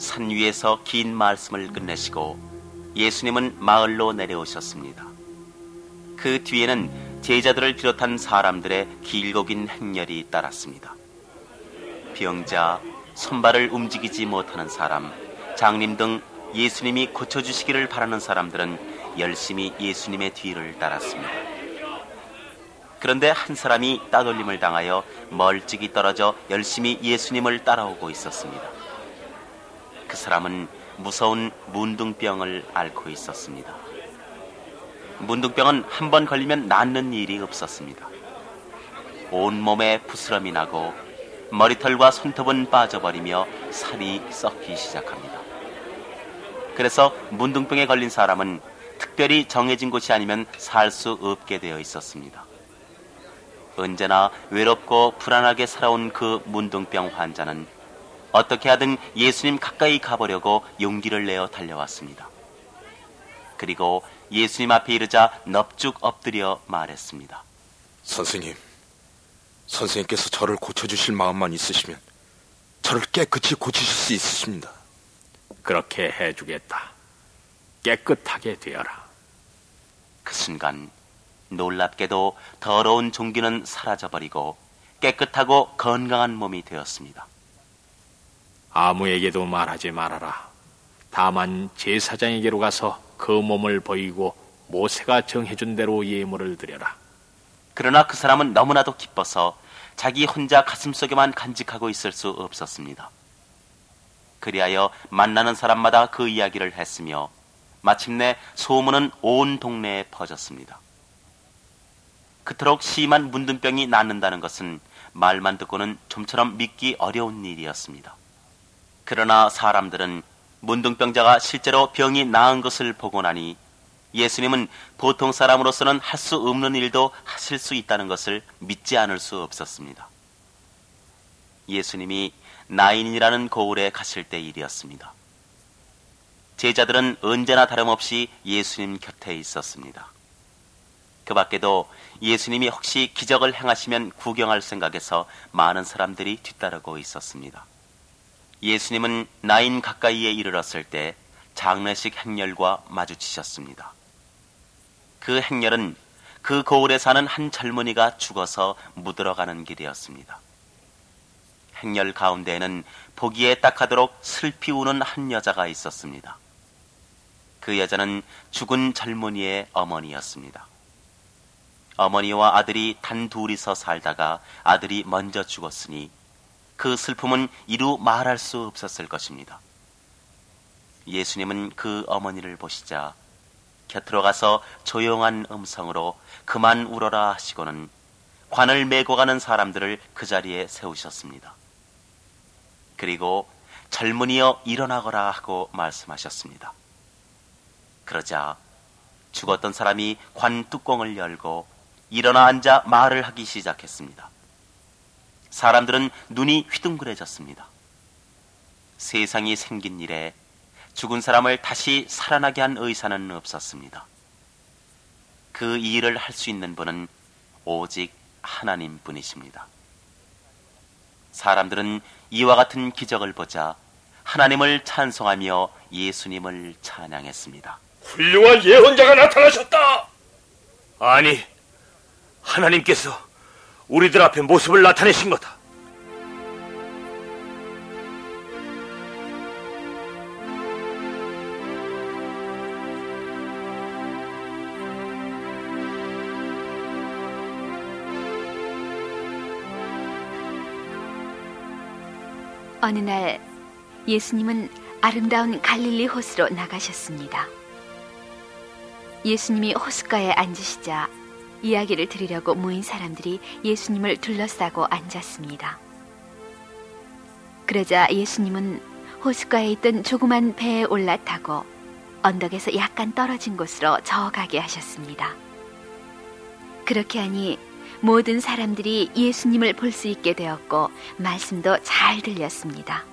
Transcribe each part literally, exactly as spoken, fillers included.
산 위에서 긴 말씀을 끝내시고 예수님은 마을로 내려오셨습니다. 그 뒤에는 제자들을 비롯한 사람들의 길고 긴 행렬이 따랐습니다. 병자, 손발을 움직이지 못하는 사람, 장님 등 예수님이 고쳐주시기를 바라는 사람들은 열심히 예수님의 뒤를 따랐습니다. 그런데 한 사람이 따돌림을 당하여 멀찍이 떨어져 열심히 예수님을 따라오고 있었습니다. 그 사람은 무서운 문둥병을 앓고 있었습니다. 문둥병은 한 번 걸리면 낫는 일이 없었습니다. 온몸에 부스럼이 나고 머리털과 손톱은 빠져버리며 살이 썩기 시작합니다. 그래서 문둥병에 걸린 사람은 특별히 정해진 곳이 아니면 살 수 없게 되어 있었습니다. 언제나 외롭고 불안하게 살아온 그 문둥병 환자는 어떻게 하든 예수님 가까이 가보려고 용기를 내어 달려왔습니다. 그리고 예수님 앞에 이르자 넙죽 엎드려 말했습니다. 선생님, 선생님께서 저를 고쳐주실 마음만 있으시면 저를 깨끗이 고치실 수 있으십니다. 그렇게 해주겠다. 깨끗하게 되어라. 그 순간 놀랍게도 더러운 종기는 사라져버리고 깨끗하고 건강한 몸이 되었습니다. 아무에게도 말하지 말아라. 다만 제사장에게로 가서 그 몸을 보이고 모세가 정해준 대로 예물을 드려라. 그러나 그 사람은 너무나도 기뻐서 자기 혼자 가슴속에만 간직하고 있을 수 없었습니다. 그리하여 만나는 사람마다 그 이야기를 했으며 마침내 소문은 온 동네에 퍼졌습니다. 그토록 심한 문둥병이 낫는다는 것은 말만 듣고는 좀처럼 믿기 어려운 일이었습니다. 그러나 사람들은 문둥병자가 실제로 병이 나은 것을 보고 나니 예수님은 보통 사람으로서는 할 수 없는 일도 하실 수 있다는 것을 믿지 않을 수 없었습니다. 예수님이 나인이라는 고을에 가실 때 일이었습니다. 제자들은 언제나 다름없이 예수님 곁에 있었습니다. 그 밖에도 예수님이 혹시 기적을 행하시면 구경할 생각에서 많은 사람들이 뒤따르고 있었습니다. 예수님은 나인 가까이에 이르렀을 때 장례식 행렬과 마주치셨습니다. 그 행렬은 그 고을에 사는 한 젊은이가 죽어서 묻으러가는 길이었습니다. 행렬 가운데에는 보기에 딱하도록 슬피 우는 한 여자가 있었습니다. 그 여자는 죽은 젊은이의 어머니였습니다. 어머니와 아들이 단 둘이서 살다가 아들이 먼저 죽었으니 그 슬픔은 이루 말할 수 없었을 것입니다. 예수님은 그 어머니를 보시자 곁으로 가서 조용한 음성으로 그만 울어라 하시고는 관을 메고 가는 사람들을 그 자리에 세우셨습니다. 그리고 젊은이여 일어나거라 하고 말씀하셨습니다. 그러자 죽었던 사람이 관 뚜껑을 열고 일어나 앉아 말을 하기 시작했습니다. 사람들은 눈이 휘둥그레졌습니다. 세상이 생긴 일에 죽은 사람을 다시 살아나게 한 의사는 없었습니다. 그 일을 할 수 있는 분은 오직 하나님뿐이십니다. 사람들은 이와 같은 기적을 보자 하나님을 찬송하며 예수님을 찬양했습니다. 훌륭한 예언자가 나타나셨다. 아니, 하나님께서 우리들 앞에 모습을 나타내신 거다. 어느 날 예수님은 아름다운 갈릴리 호수로 나가셨습니다. 예수님이 호숫가에 앉으시자 이야기를 들으려고 모인 사람들이 예수님을 둘러싸고 앉았습니다. 그러자 예수님은 호숫가에 있던 조그만 배에 올라타고 언덕에서 약간 떨어진 곳으로 저어가게 하셨습니다. 그렇게 하니 모든 사람들이 예수님을 볼 수 있게 되었고 말씀도 잘 들렸습니다.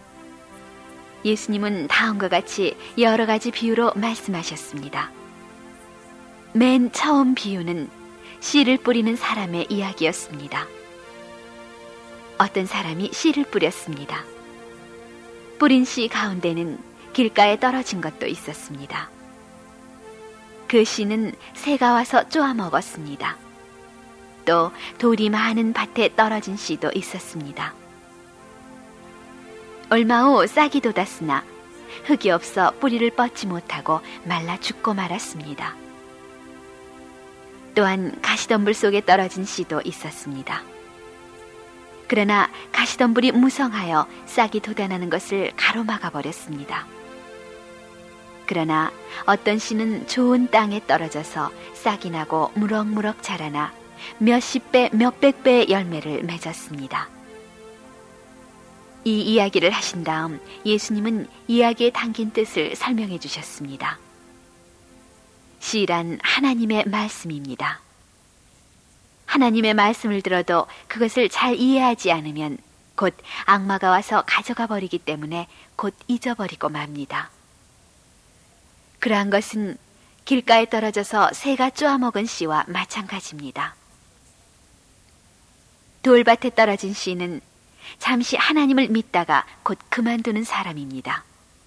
예수님은 다음과 같이 여러 가지 비유로 말씀하셨습니다. 맨 처음 비유는 씨를 뿌리는 사람의 이야기였습니다. 어떤 사람이 씨를 뿌렸습니다. 뿌린 씨 가운데는 길가에 떨어진 것도 있었습니다. 그 씨는 새가 와서 쪼아 먹었습니다. 또 돌이 많은 밭에 떨어진 씨도 있었습니다. 얼마 후 싹이 돋았으나 흙이 없어 뿌리를 뻗지 못하고 말라 죽고 말았습니다. 또한 가시덤불 속에 떨어진 씨도 있었습니다. 그러나 가시덤불이 무성하여 싹이 돋아나는 것을 가로막아 버렸습니다. 그러나 어떤 씨는 좋은 땅에 떨어져서 싹이 나고 무럭무럭 자라나 몇십 배, 몇백 배의 열매를 맺었습니다. 이 이야기를 하신 다음 예수님은 이야기에 담긴 뜻을 설명해 주셨습니다. 씨란 하나님의 말씀입니다. 하나님의 말씀을 들어도 그것을 잘 이해하지 않으면 곧 악마가 와서 가져가 버리기 때문에 곧 잊어버리고 맙니다. 그러한 것은 길가에 떨어져서 새가 쪼아먹은 씨와 마찬가지입니다. 돌밭에 떨어진 씨는 잠시 하나님을 믿다가 곧 그만두는 사람입니다.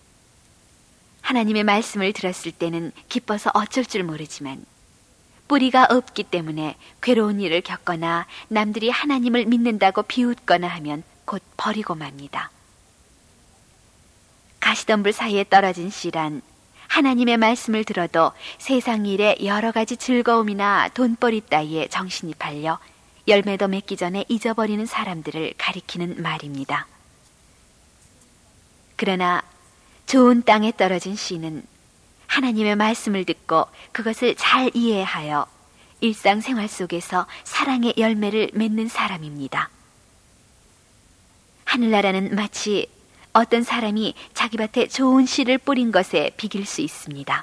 하나님의 말씀을 들었을 때는 기뻐서 어쩔 줄 모르지만 뿌리가 없기 때문에 괴로운 일을 겪거나 남들이 하나님을 믿는다고 비웃거나 하면 곧 버리고 맙니다. 가시덤불 사이에 떨어진 씨란 하나님의 말씀을 들어도 세상 일에 여러 가지 즐거움이나 돈벌이 따위에 정신이 팔려 열매도 맺기 전에 잊어버리는 사람들을 가리키는 말입니다. 그러나 좋은 땅에 떨어진 씨는 하나님의 말씀을 듣고 그것을 잘 이해하여 일상생활 속에서 사랑의 열매를 맺는 사람입니다. 하늘나라는 마치 어떤 사람이 자기 밭에 좋은 씨를 뿌린 것에 비길 수 있습니다.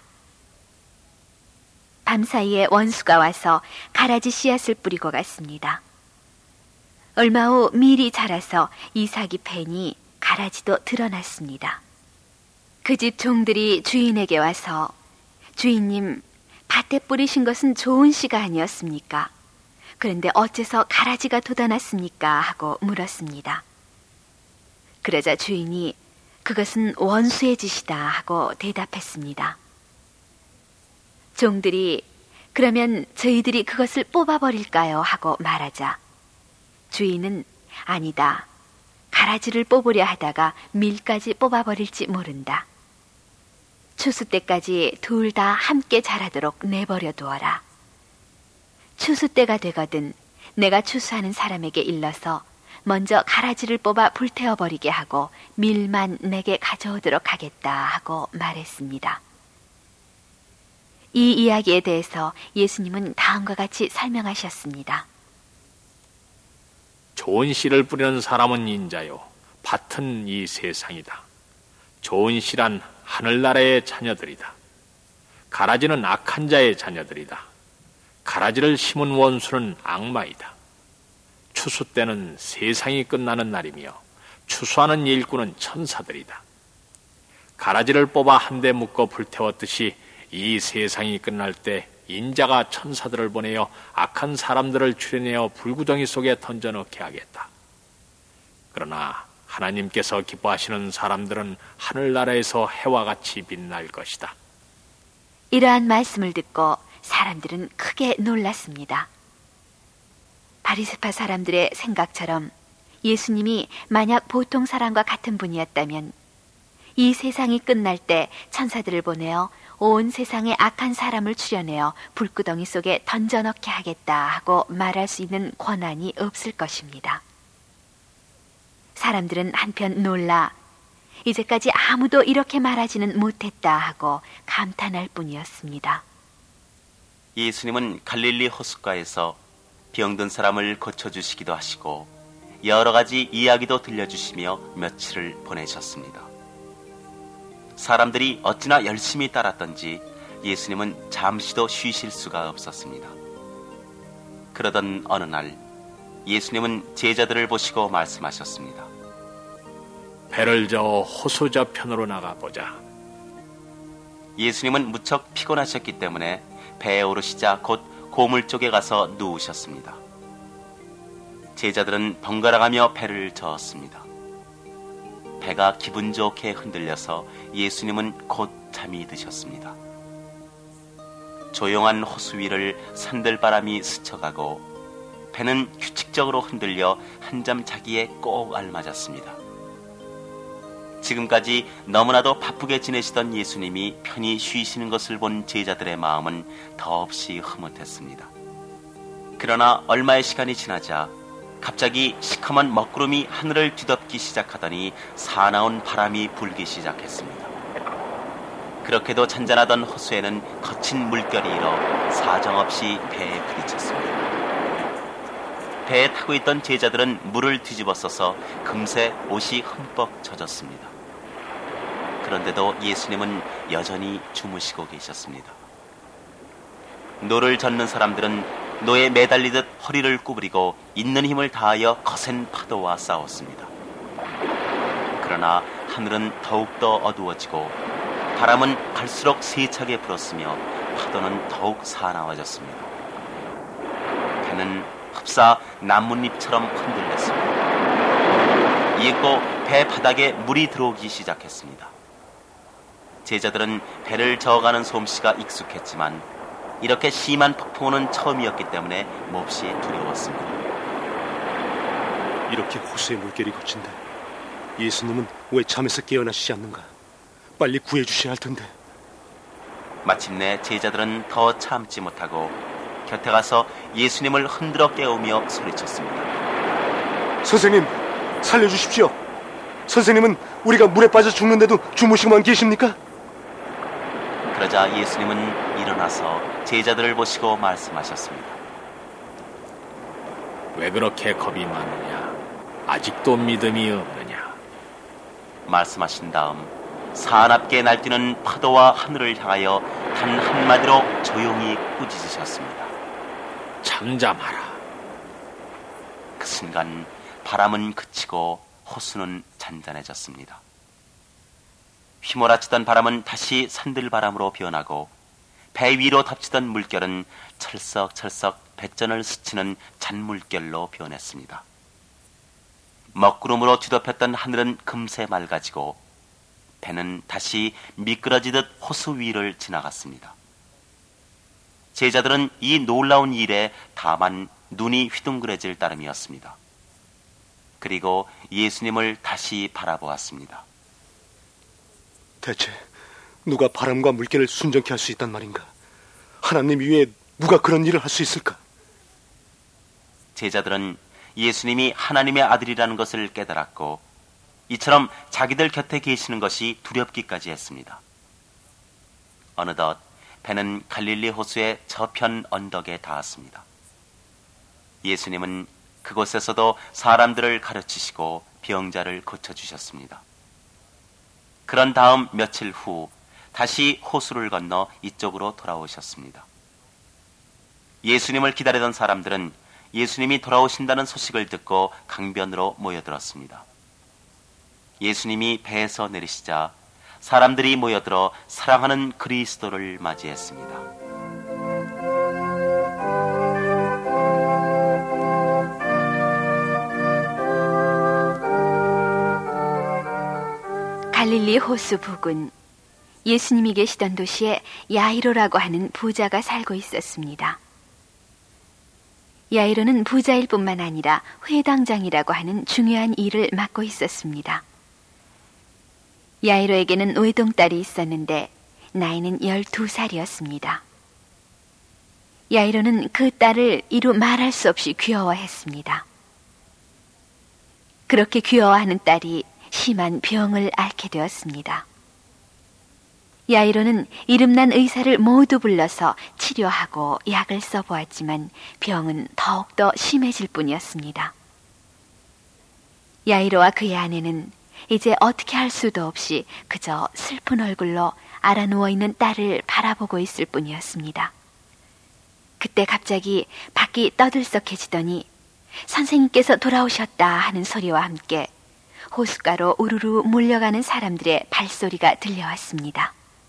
밤사이에 원수가 와서 가라지 씨앗을 뿌리고 갔습니다. 얼마 후 밀이 자라서 이삭이 패니 가라지도 드러났습니다. 그 집 종들이 주인에게 와서 주인님, 밭에 뿌리신 것은 좋은 씨가 아니었습니까? 그런데 어째서 가라지가 돋아났습니까? 하고 물었습니다. 그러자 주인이 그것은 원수의 짓이다 하고 대답했습니다. 종들이 그러면 저희들이 그것을 뽑아버릴까요? 하고 말하자 주인은 아니다. 가라지를 뽑으려 하다가 밀까지 뽑아버릴지 모른다. 추수 때까지 둘 다 함께 자라도록 내버려 두어라. 추수 때가 되거든 내가 추수하는 사람에게 일러서 먼저 가라지를 뽑아 불태워버리게 하고 밀만 내게 가져오도록 하겠다 하고 말했습니다. 이 이야기에 대해서 예수님은 다음과 같이 설명하셨습니다. 좋은 씨를 뿌리는 사람은 인자요, 밭은 이 세상이다. 좋은 씨란 하늘나라의 자녀들이다. 가라지는 악한 자의 자녀들이다. 가라지를 심은 원수는 악마이다. 추수 때는 세상이 끝나는 날이며 추수하는 일꾼은 천사들이다. 가라지를 뽑아 한데 묶어 불태웠듯이 이 세상이 끝날 때 인자가 천사들을 보내어 악한 사람들을 추려내어 불구덩이 속에 던져넣게 하겠다. 그러나 하나님께서 기뻐하시는 사람들은 하늘나라에서 해와 같이 빛날 것이다. 이러한 말씀을 듣고 사람들은 크게 놀랐습니다. 바리새파 사람들의 생각처럼 예수님이 만약 보통 사람과 같은 분이었다면 이 세상이 끝날 때 천사들을 보내어 온 세상에 악한 사람을 추려내어 불구덩이 속에 던져넣게 하겠다 하고 말할 수 있는 권한이 없을 것입니다. 사람들은 한편 놀라 이제까지 아무도 이렇게 말하지는 못했다 하고 감탄할 뿐이었습니다. 예수님은 갈릴리 호숫가에서 병든 사람을 고쳐주시기도 하시고 여러 가지 이야기도 들려주시며 며칠을 보내셨습니다. 사람들이 어찌나 열심히 따랐던지 예수님은 잠시도 쉬실 수가 없었습니다. 그러던 어느 날 예수님은 제자들을 보시고 말씀하셨습니다. 배를 저어 호수 저편으로 나가보자. 예수님은 무척 피곤하셨기 때문에 배에 오르시자 곧 고물 쪽에 가서 누우셨습니다. 제자들은 번갈아가며 배를 저었습니다. 배가 기분 좋게 흔들려서 예수님은 곧 잠이 드셨습니다. 조용한 호수 위를 산들바람이 스쳐가고 배는 규칙적으로 흔들려 한잠 자기에 꼭 알맞았습니다. 지금까지 너무나도 바쁘게 지내시던 예수님이 편히 쉬시는 것을 본 제자들의 마음은 더없이 흐뭇했습니다. 그러나 얼마의 시간이 지나자 갑자기 시커먼 먹구름이 하늘을 뒤덮기 시작하더니 사나운 바람이 불기 시작했습니다. 그렇게도 잔잔하던 호수에는 거친 물결이 일어 사정없이 배에 부딪혔습니다. 배에 타고 있던 제자들은 물을 뒤집어 써서 금세 옷이 흠뻑 젖었습니다. 그런데도 예수님은 여전히 주무시고 계셨습니다. 노를 젓는 사람들은 노에 매달리듯 허리를 구부리고 있는 힘을 다하여 거센 파도와 싸웠습니다. 그러나 하늘은 더욱더 어두워지고 바람은 갈수록 세차게 불었으며 파도는 더욱 사나워졌습니다. 배는 흡사 나뭇잎처럼 흔들렸습니다. 이윽고 배 바닥에 물이 들어오기 시작했습니다. 제자들은 배를 저어가는 솜씨가 익숙했지만 이렇게 심한 폭풍우는 처음이었기 때문에 몹시 두려웠습니다. 이렇게 호수의 물결이 거친데 예수님은 왜 잠에서 깨어나시지 않는가? 빨리 구해주셔야 할 텐데. 마침내 제자들은 더 참지 못하고 곁에 가서 예수님을 흔들어 깨우며 소리쳤습니다. 선생님, 살려주십시오. 선생님은 우리가 물에 빠져 죽는데도 주무시고만 계십니까? 그러자 예수님은 일어나서 제자들을 보시고 말씀하셨습니다. 왜 그렇게 겁이 많으냐? 아직도 믿음이 없느냐? 말씀하신 다음 사납게 날뛰는 파도와 하늘을 향하여 단 한마디로 조용히 꾸짖으셨습니다. 잠잠하라. 그 순간 바람은 그치고 호수는 잔잔해졌습니다. 휘몰아치던 바람은 다시 산들바람으로 변하고 배 위로 덮치던 물결은 철썩철썩 뱃전을 스치는 잔물결로 변했습니다. 먹구름으로 뒤덮였던 하늘은 금세 맑아지고 배는 다시 미끄러지듯 호수 위를 지나갔습니다. 제자들은 이 놀라운 일에 다만 눈이 휘둥그레질 따름이었습니다. 그리고 예수님을 다시 바라보았습니다. 대체 누가 바람과 물결을 순정케 할 수 있단 말인가? 하나님 위에 누가 그런 일을 할 수 있을까? 제자들은 예수님이 하나님의 아들이라는 것을 깨달았고 이처럼 자기들 곁에 계시는 것이 두렵기까지 했습니다. 어느덧 배는 갈릴리 호수의 저편 언덕에 닿았습니다. 예수님은 그곳에서도 사람들을 가르치시고 병자를 고쳐주셨습니다. 그런 다음 며칠 후 다시 호수를 건너 이쪽으로 돌아오셨습니다. 예수님을 기다리던 사람들은 예수님이 돌아오신다는 소식을 듣고 강변으로 모여들었습니다. 예수님이 배에서 내리시자 사람들이 모여들어 사랑하는 그리스도를 맞이했습니다. 갈릴리 호수 부근 예수님이 계시던 도시에 야이로라고 하는 부자가 살고 있었습니다. 야이로는 부자일 뿐만 아니라 회당장이라고 하는 중요한 일을 맡고 있었습니다. 야이로에게는 외동딸이 있었는데 나이는 열두 살이었습니다. 야이로는 그 딸을 이루 말할 수 없이 귀여워했습니다. 그렇게 귀여워하는 딸이 심한 병을 앓게 되었습니다. 야이로는 이름난 의사를 모두 불러서 치료하고 약을 써보았지만 병은 더욱더 심해질 뿐이었습니다. 야이로와 그의 아내는 이제 어떻게 할 수도 없이 그저 슬픈 얼굴로 알아 누워있는 딸을 바라보고 있을 뿐이었습니다. 그때 갑자기 밖이 떠들썩해지더니 선생님께서 돌아오셨다 하는 소리와 함께 호숫가로 우르르 몰려가는 사람들의 발소리가 들려왔습니다.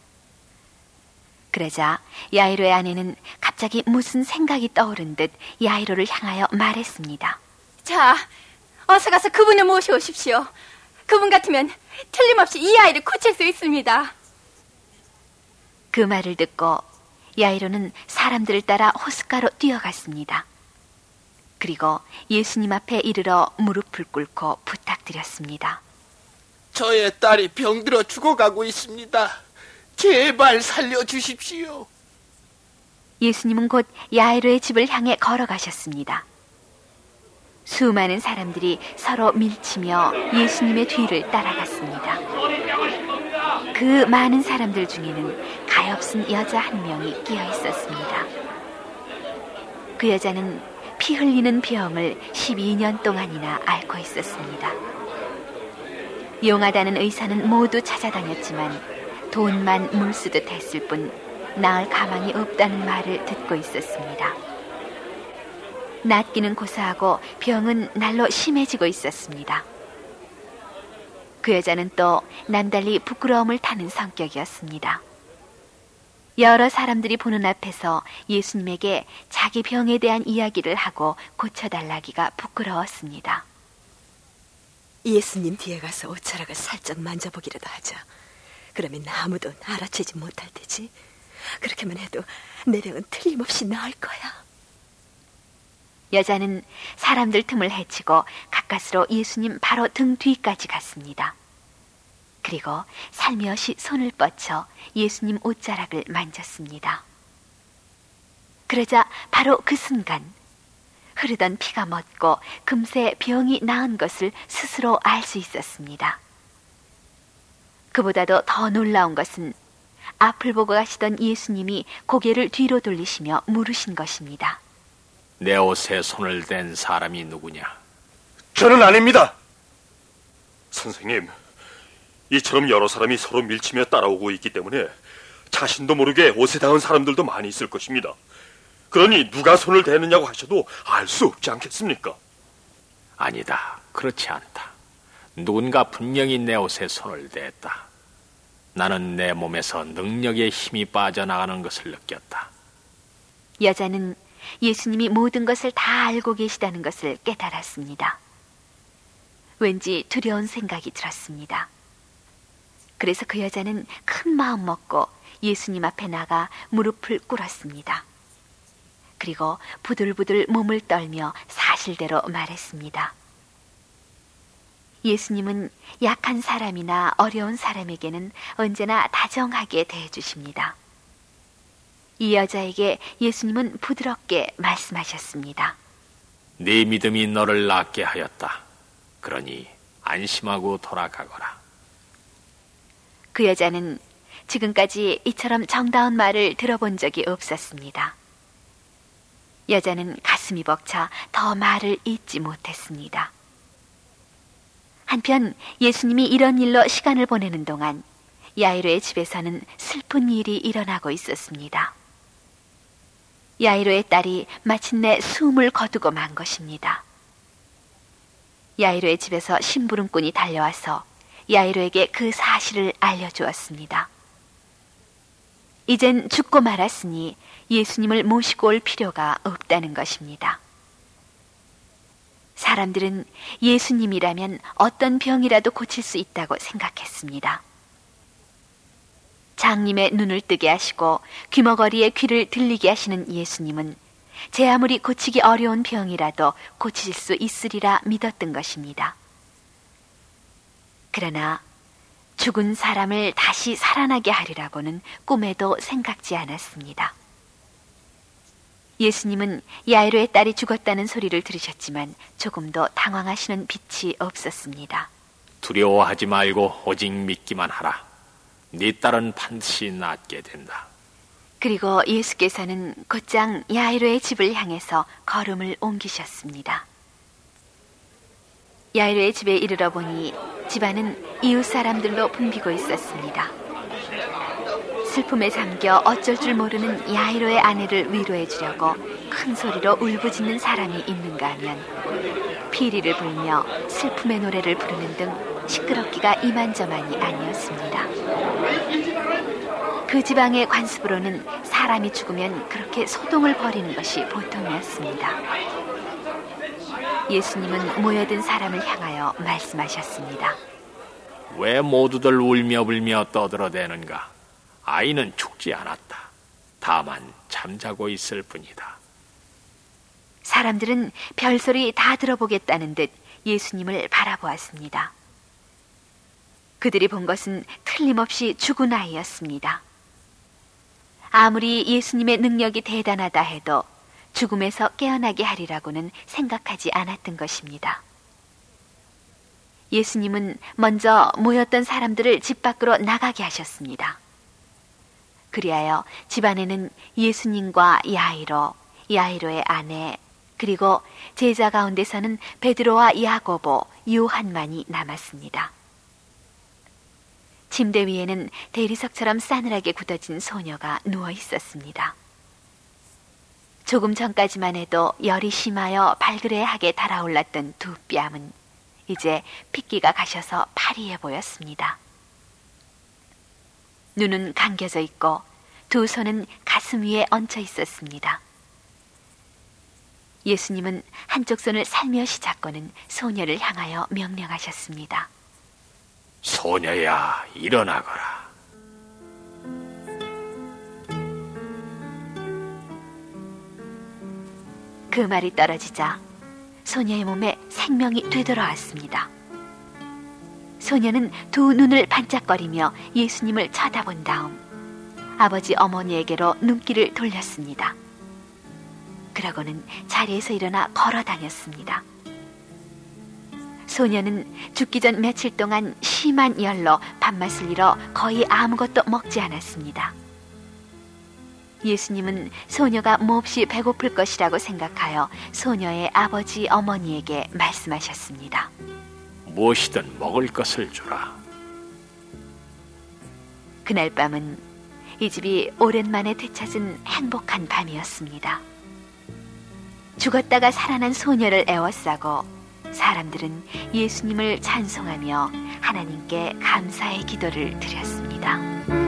그러자 야이로의 아내는 갑자기 무슨 생각이 떠오른 듯 야이로를 향하여 말했습니다. 자, 어서 가서 그분을 모셔오십시오. 그분 같으면 틀림없이 이 아이를 고칠 수 있습니다. 그 말을 듣고 야이로는 사람들을 따라 호숫가로 뛰어갔습니다. 그리고 예수님 앞에 이르러 무릎을 꿇고 부탁드렸습니다. 저의 딸이 병들어 죽어가고 있습니다. 제발 살려주십시오. 예수님은 곧 야이로의 집을 향해 걸어가셨습니다. 수많은 사람들이 서로 밀치며 예수님의 뒤를 따라갔습니다. 그 많은 사람들 중에는 가엾은 여자 한 명이 끼어 있었습니다. 그 여자는 피 흘리는 병을 십이 년 동안이나 앓고 있었습니다. 용하다는 의사는 모두 찾아다녔지만 돈만 물쓰듯 했을 뿐 나을 가망이 없다는 말을 듣고 있었습니다. 낫기는 고사하고 병은 날로 심해지고 있었습니다. 그 여자는 또 남달리 부끄러움을 타는 성격이었습니다. 여러 사람들이 보는 앞에서 예수님에게 자기 병에 대한 이야기를 하고 고쳐달라기가 부끄러웠습니다. 예수님 뒤에 가서 옷자락을 살짝 만져보기라도 하자. 그러면 아무도 알아채지 못할 테지. 그렇게만 해도 내 병은 틀림없이 나을 거야. 여자는 사람들 틈을 헤치고 가까스로 예수님 바로 등 뒤까지 갔습니다. 그리고 살며시 손을 뻗쳐 예수님 옷자락을 만졌습니다. 그러자 바로 그 순간 흐르던 피가 멎고 금세 병이 나은 것을 스스로 알 수 있었습니다. 그보다도 더 놀라운 것은 앞을 보고 가시던 예수님이 고개를 뒤로 돌리시며 물으신 것입니다. 내 옷에 손을 댄 사람이 누구냐? 저는 아닙니다. 선생님, 이처럼 여러 사람이 서로 밀치며 따라오고 있기 때문에 자신도 모르게 옷에 닿은 사람들도 많이 있을 것입니다. 그러니 누가 손을 대느냐고 하셔도 알 수 없지 않겠습니까? 아니다, 그렇지 않다. 누군가 분명히 내 옷에 손을 댔다. 나는 내 몸에서 능력의 힘이 빠져나가는 것을 느꼈다. 여자는 예수님이 모든 것을 다 알고 계시다는 것을 깨달았습니다. 왠지 두려운 생각이 들었습니다. 그래서 그 여자는 큰 마음 먹고 예수님 앞에 나가 무릎을 꿇었습니다. 그리고 부들부들 몸을 떨며 사실대로 말했습니다. 예수님은 약한 사람이나 어려운 사람에게는 언제나 다정하게 대해주십니다. 이 여자에게 예수님은 부드럽게 말씀하셨습니다. 네 믿음이 너를 낫게 하였다. 그러니 안심하고 돌아가거라. 그 여자는 지금까지 이처럼 정다운 말을 들어본 적이 없었습니다. 여자는 가슴이 벅차 더 말을 잇지 못했습니다. 한편 예수님이 이런 일로 시간을 보내는 동안 야이로의 집에서는 슬픈 일이 일어나고 있었습니다. 야이로의 딸이 마침내 숨을 거두고 만 것입니다. 야이로의 집에서 심부름꾼이 달려와서 야이로에게 그 사실을 알려주었습니다. 이젠 죽고 말았으니 예수님을 모시고 올 필요가 없다는 것입니다. 사람들은 예수님이라면 어떤 병이라도 고칠 수 있다고 생각했습니다. 장님의 눈을 뜨게 하시고 귀머거리에 귀를 들리게 하시는 예수님은 제 아무리 고치기 어려운 병이라도 고칠 수 있으리라 믿었던 것입니다. 그러나 죽은 사람을 다시 살아나게 하리라고는 꿈에도 생각지 않았습니다. 예수님은 야이로의 딸이 죽었다는 소리를 들으셨지만 조금도 당황하시는 빛이 없었습니다. 두려워하지 말고 오직 믿기만 하라. 네 딸은 반드시 낫게 된다. 그리고 예수께서는 곧장 야이로의 집을 향해서 걸음을 옮기셨습니다. 야이로의 집에 이르러 보니 집안은 이웃 사람들로 붐비고 있었습니다. 슬픔에 잠겨 어쩔 줄 모르는 야이로의 아내를 위로해 주려고 큰 소리로 울부짖는 사람이 있는가 하면 피리를 불며 슬픔의 노래를 부르는 등 시끄럽기가 이만저만이 아니었습니다. 그 지방의 관습으로는 사람이 죽으면 그렇게 소동을 벌이는 것이 보통이었습니다. 예수님은 모여든 사람을 향하여 말씀하셨습니다. 왜 모두들 울며 불며 떠들어대는가? 아이는 죽지 않았다. 다만 잠자고 있을 뿐이다. 사람들은 별소리 다 들어보겠다는 듯 예수님을 바라보았습니다. 그들이 본 것은 틀림없이 죽은 아이였습니다. 아무리 예수님의 능력이 대단하다 해도 죽음에서 깨어나게 하리라고는 생각하지 않았던 것입니다. 예수님은 먼저 모였던 사람들을 집 밖으로 나가게 하셨습니다. 그리하여 집 안에는 예수님과 야이로, 야이로의 아내, 그리고 제자 가운데서는 베드로와 야고보, 요한만이 남았습니다. 침대 위에는 대리석처럼 싸늘하게 굳어진 소녀가 누워 있었습니다. 조금 전까지만 해도 열이 심하여 발그레하게 달아올랐던 두 뺨은 이제 핏기가 가셔서 파리해 보였습니다. 눈은 감겨져 있고 두 손은 가슴 위에 얹혀 있었습니다. 예수님은 한쪽 손을 살며시 잡고는 소녀를 향하여 명령하셨습니다. 소녀야, 일어나거라. 그 말이 떨어지자 소녀의 몸에 생명이 되돌아왔습니다. 소녀는 두 눈을 반짝거리며 예수님을 쳐다본 다음 아버지 어머니에게로 눈길을 돌렸습니다. 그러고는 자리에서 일어나 걸어 다녔습니다. 소녀는 죽기 전 며칠 동안 심한 열로 밥맛을 잃어 거의 아무것도 먹지 않았습니다. 예수님은 소녀가 몹시 배고플 것이라고 생각하여 소녀의 아버지 어머니에게 말씀하셨습니다. 무엇이든 먹을 것을 주라. 그날 밤은 이 집이 오랜만에 되찾은 행복한 밤이었습니다. 죽었다가 살아난 소녀를 애워싸고 사람들은 예수님을 찬송하며 하나님께 감사의 기도를 드렸습니다.